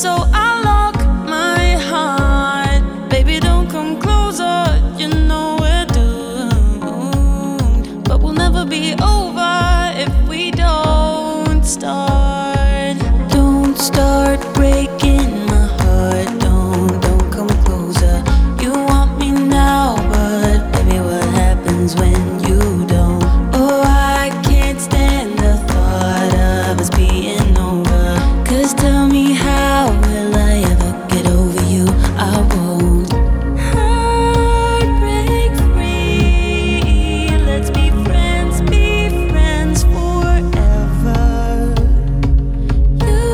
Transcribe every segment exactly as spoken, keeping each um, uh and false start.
So I lock my heart. Baby, don't come closer. You know we're doomed, but we'll never be over if we don't start. Don't start breaking my heart. Don't, don't come closer. You want me now, but baby, what happens when you don't? Oh, I can't stand the thought of us being over. Cause tell me, how will I ever get over you? I won't. Heartbreak free. Let's be friends, be friends forever. You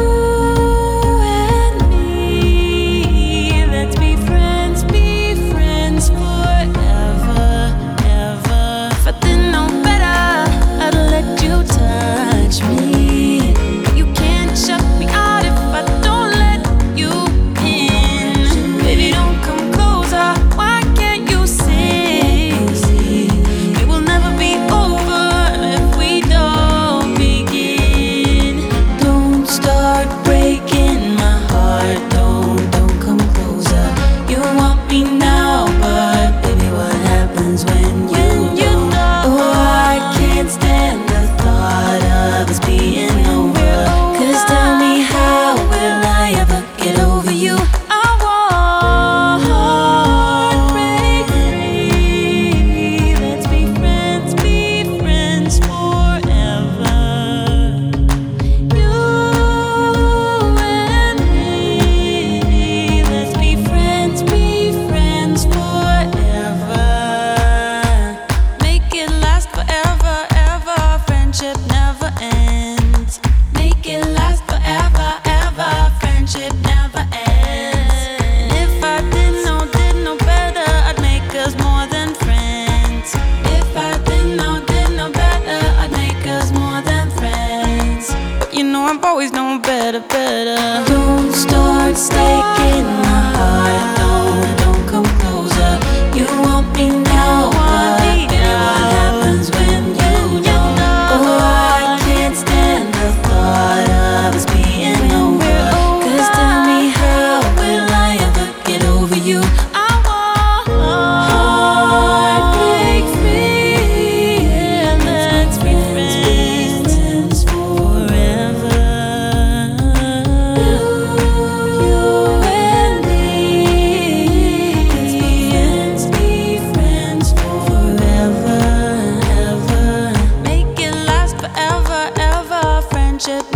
and me. Let's be friends, be friends forever, ever. If I didn't know better, I'd let you touch me. You can't shut me out if I don't let you in. Baby, don't come closer. Why can't you see? It will never be over if we don't begin. Don't start breaking my heart. Don't, don't come closer. You want me now, but baby, what happens when you don't? Oh, I can't stand the thought of us being over. Cause tell me, how will I ever get over you? I want break free. Let's be friends, be friends forever. You and me. Let's be friends, be friends forever. Make it last forever, ever. Friendship never ends. Make it last forever, ever. Friendship never ends. And if I didn't know, didn't know better, I'd make us more than friends. If I didn't know, didn't know better, I'd make us more than friends. But you know I've always known better, better. Don't start taking my heart. Don't, don't come closer. You want me now, but baby, what happens when you don't? Oh, I can't stand the thought of us being over. Cause tell me, how will I ever get over you? I want heartbreak free. Let's be friends forever. You, you and me. Let's be friends, be friends forever, ever. Make it last forever, ever. Friendship